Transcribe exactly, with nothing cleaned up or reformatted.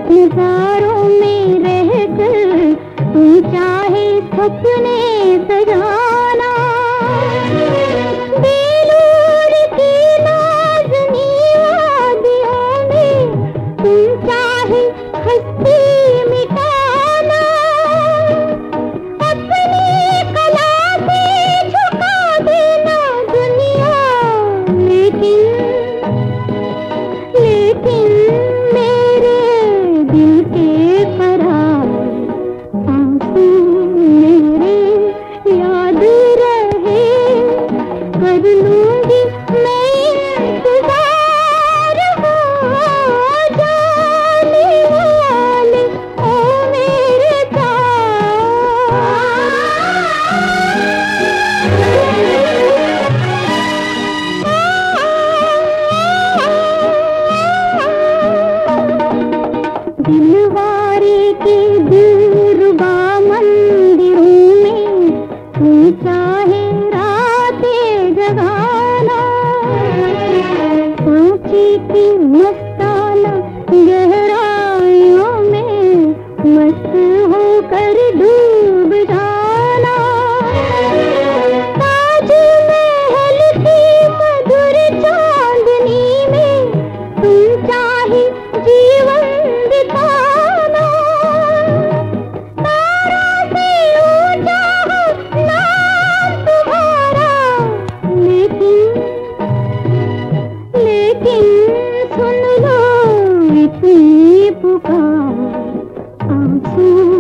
नजारों में रहकर तुम चाहे सपने सजाना, बेलूर की नाज़नी वादियों में तुम चाहे हस्ती मिटाना, अपनी कला से झुका देना दुनिया, लेकिन लेकिन मेरे दिल के करार आंसू मेरे याद रहे, कर लूंगी मैं इंतजार, हो जाने वाले ओ मेरे दिलवारे के दिलरुबा मंदिरों में तुम चाहे रातें जगाना, आँखी की मस्ताना गहराइयों में मस्त होकर डूब जाना, ताजमहल की मधुर चांदनी में तुम चाहे जीवन बिताना, तारा से ऊंचा हो नाम तुम्हारा, लेकिन लेकिन सुन लो इतनी पुकार, आंसू